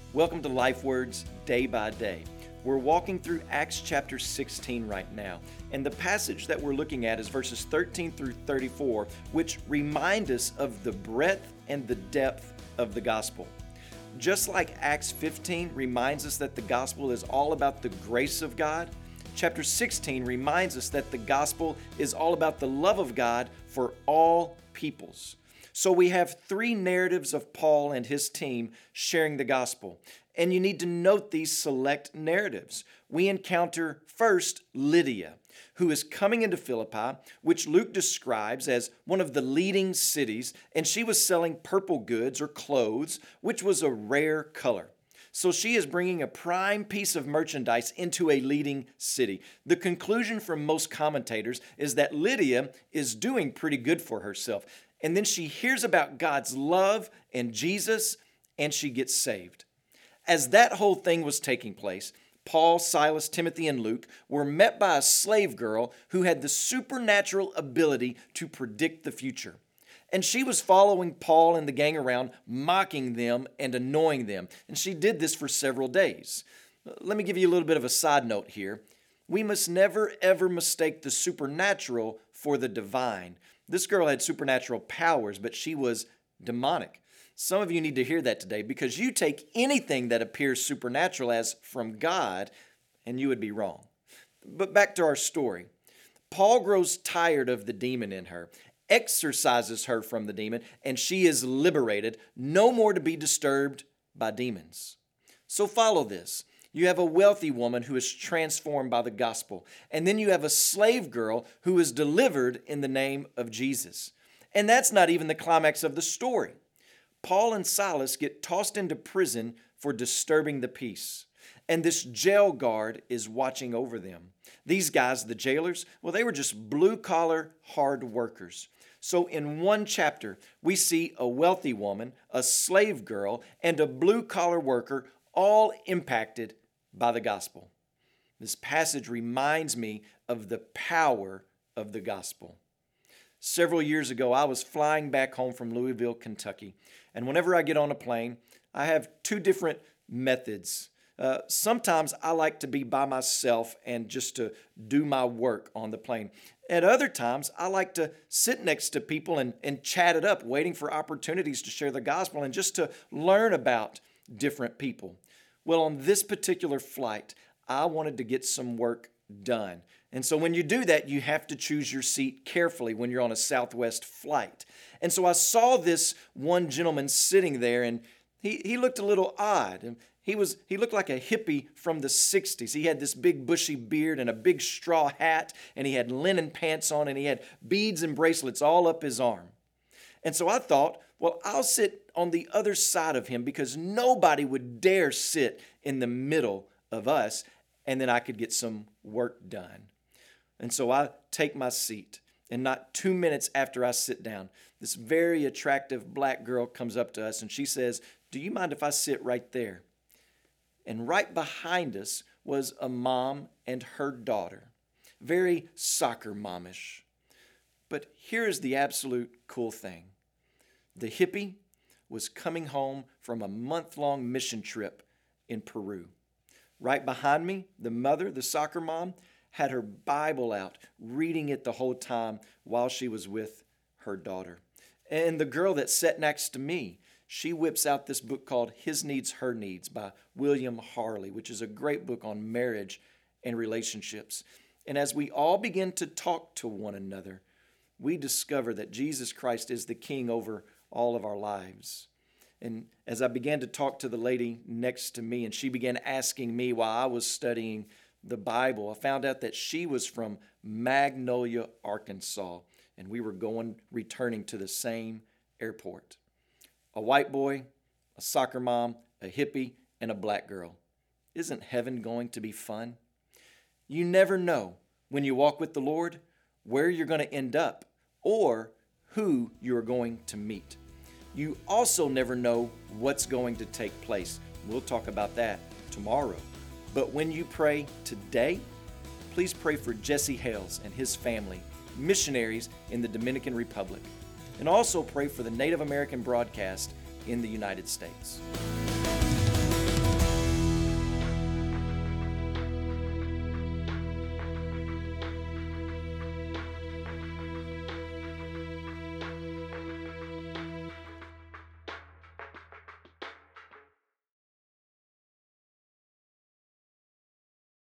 Welcome to Life Words Day by Day. We're walking through Acts chapter 16 right now, and the passage that we're looking at is verses 13 through 34, which remind us of the breadth and the depth of the gospel. Just like Acts 15 reminds us that the gospel is all about the grace of God, chapter 16 reminds us that the gospel is all about the love of God for all peoples. So we have three narratives of Paul and his team sharing the gospel. And you need to note these select narratives. We encounter first Lydia, who is coming into Philippi, which Luke describes as one of the leading cities, and she was selling purple goods or clothes, which was a rare color. So she is bringing a prime piece of merchandise into a leading city. The conclusion from most commentators is that Lydia is doing pretty good for herself. And then she hears about God's love and Jesus, and she gets saved. As that whole thing was taking place, Paul, Silas, Timothy, and Luke were met by a slave girl who had the supernatural ability to predict the future. And she was following Paul and the gang around, mocking them and annoying them. And she did this for several days. Let me give you a little bit of a side note here. We must never, ever mistake the supernatural for the divine. This girl had supernatural powers, but she was demonic. Some of you need to hear that today because you take anything that appears supernatural as from God, and you would be wrong. But back to our story. Paul grows tired of the demon in her, exorcises her from the demon, and she is liberated, no more to be disturbed by demons. So follow this. You have a wealthy woman who is transformed by the gospel. And then you have a slave girl who is delivered in the name of Jesus. And that's not even the climax of the story. Paul and Silas get tossed into prison for disturbing the peace. And this jail guard is watching over them. These guys, the jailers, well, they were just blue-collar, hard workers. So in one chapter, we see a wealthy woman, a slave girl, and a blue-collar worker all impacted by the gospel. This passage reminds me of the power of the gospel. Several years ago, I was flying back home from Louisville, Kentucky, and whenever I get on a plane, I have two different methods. Sometimes I like to be by myself and just to do my work on the plane. At other times, I like to sit next to people and chat it up, waiting for opportunities to share the gospel and just to learn about different people. Well, on this particular flight, I wanted to get some work done. And so when you do that, you have to choose your seat carefully when you're on a Southwest flight. And so I saw this one gentleman sitting there, and he looked a little odd. He looked like a hippie from the 60s. He had this big bushy beard and a big straw hat, and he had linen pants on, and he had beads and bracelets all up his arm. And so I thought, well, I'll sit on the other side of him because nobody would dare sit in the middle of us, and then I could get some work done. And so I take my seat, and not 2 minutes after I sit down, this very attractive black girl comes up to us, and she says, "Do you mind if I sit right there?" And right behind us was a mom and her daughter, very soccer momish. But here's the absolute cool thing. The hippie was coming home from a month-long mission trip in Peru. Right behind me, the mother, the soccer mom, had her Bible out, reading it the whole time while she was with her daughter. And the girl that sat next to me, she whips out this book called His Needs, Her Needs by William Harley, which is a great book on marriage and relationships. And as we all begin to talk to one another, we discover that Jesus Christ is the King over all of our lives. And as I began to talk to the lady next to me, and she began asking me while I was studying the Bible, I found out that she was from Magnolia, Arkansas, and we were returning to the same airport. A white boy, a soccer mom, a hippie, and a black girl. Isn't heaven going to be fun? You never know when you walk with the Lord where you're going to end up or who you're going to meet. You also never know what's going to take place. We'll talk about that tomorrow. But when you pray today, please pray for Jesse Hales and his family, missionaries in the Dominican Republic. And also pray for the Native American broadcast in the United States.